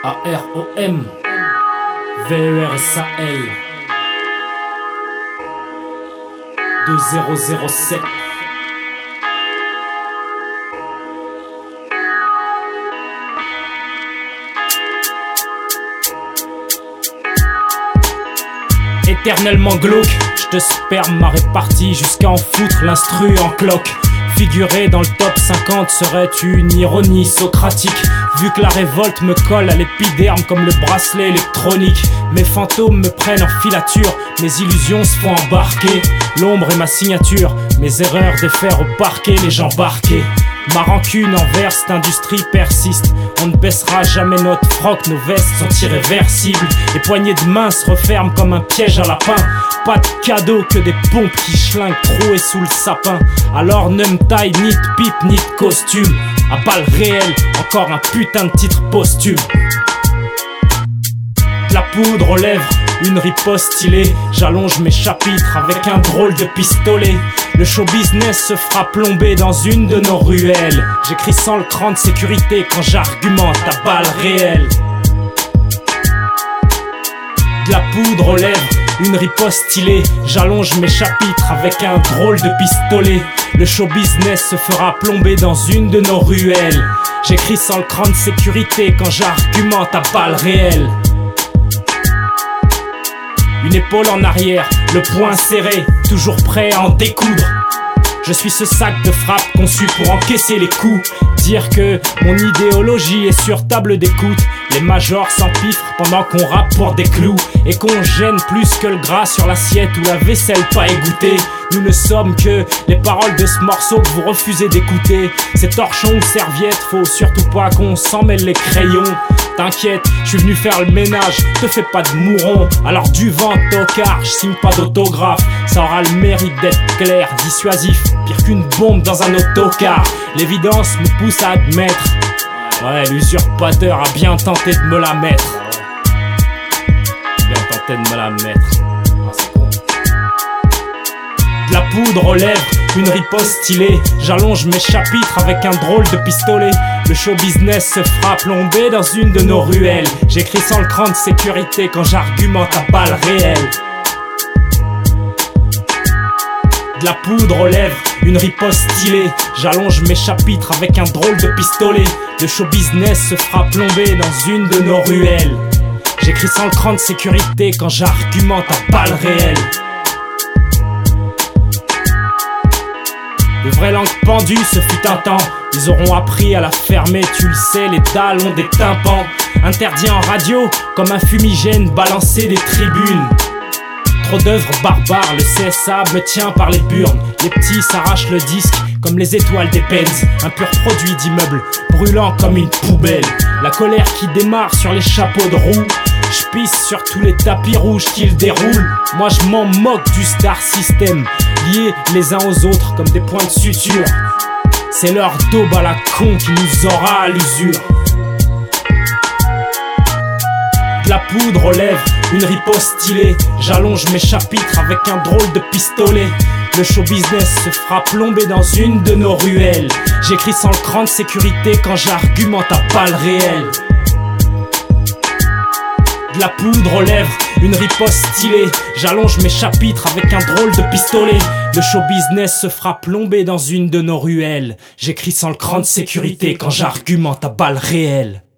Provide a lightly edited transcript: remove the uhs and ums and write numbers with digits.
AROM VERSAL 2007. Éternellement glauque, je te sperme ma répartie jusqu'à en foutre l'instru en cloque. Figurer dans le top 50 serait une ironie socratique, vu que la révolte me colle à l'épiderme comme le bracelet électronique. Mes fantômes me prennent en filature, mes illusions se font embarquer. L'ombre est ma signature, mes erreurs défaire au parquet les gens barqués. Ma rancune envers cette industrie persiste. On ne baissera jamais notre froc, nos vestes sont irréversibles. Les poignées de main se referment comme un piège à lapin. Pas de cadeau que des pompes qui schlinguent trouées sous le sapin. Alors ne me taille ni de pipe ni de costume. À balles réelles, encore un putain de titre posthume. De la poudre aux lèvres, une riposte stylée. J'allonge mes chapitres avec un drôle de pistolet. Le show business se fera plomber dans une de nos ruelles. J'écris sans le cran de sécurité quand j'argumente à balles réelles. De la poudre aux lèvres, une riposte stylée. J'allonge mes chapitres avec un drôle de pistolet. Le show business se fera plomber dans une de nos ruelles. J'écris sans le cran de sécurité quand j'argumente à balles réelles. Une épaule en arrière, le poing serré, toujours prêt à en découdre. Je suis ce sac de frappe conçu pour encaisser les coups. Dire que mon idéologie est sur table d'écoute. Les majors s'empiffrent pendant qu'on rappe pour des clous. Et qu'on gêne plus que le gras sur l'assiette ou la vaisselle pas égouttée. Nous ne sommes que les paroles de ce morceau que vous refusez d'écouter. Ces torchons ou serviettes, faut surtout pas qu'on s'en mêle les crayons. T'inquiète, je suis venu faire le ménage, te fais pas de mouron. Alors du vent tocard, je signe pas d'autographe. Ça aura le mérite d'être clair, dissuasif, pire qu'une bombe dans un autocar. L'évidence me pousse à admettre, ouais, l'usurpateur a bien tenté de me la mettre. Bien tenté de me la mettre. De la poudre aux lèvres, une riposte stylée. J'allonge mes chapitres avec un drôle de pistolet. Le show business se fera plomber dans une de nos ruelles. J'écris sans le cran de sécurité quand j'argumente à balles réelles. De la poudre aux lèvres, une riposte stylée. J'allonge mes chapitres avec un drôle de pistolet. Le show business se fera plomber dans une de nos ruelles. J'écris sans le cran de sécurité quand j'argumente à balles réelles. De vraies langues pendues, ce fut un temps. Ils auront appris à la fermer, tu le sais, les dalles ont des tympans. Interdit en radio, comme un fumigène balancé des tribunes. Trop d'œuvres barbares, le CSA me tient par les burnes. Les petits s'arrachent le disque, comme les étoiles des Benz. Un pur produit d'immeuble, brûlant comme une poubelle. La colère qui démarre sur les chapeaux de roue. Je pisse sur tous les tapis rouges qu'ils déroulent. Moi je m'en moque du star system, liés les uns aux autres comme des points de suture. C'est leur daube à la con qui nous aura à l'usure. De la poudre aux lèvres, une riposte stylée. J'allonge mes chapitres avec un drôle de pistolet. Le show business se fera plomber dans une de nos ruelles. J'écris sans le cran de sécurité quand j'argumente à balles réelles. De la poudre aux lèvres, une riposte stylée. J'allonge mes chapitres avec un drôle de pistolet. Le show business se fera plomber dans une de nos ruelles. J'écris sans le cran de sécurité quand j'argumente à balles réelles.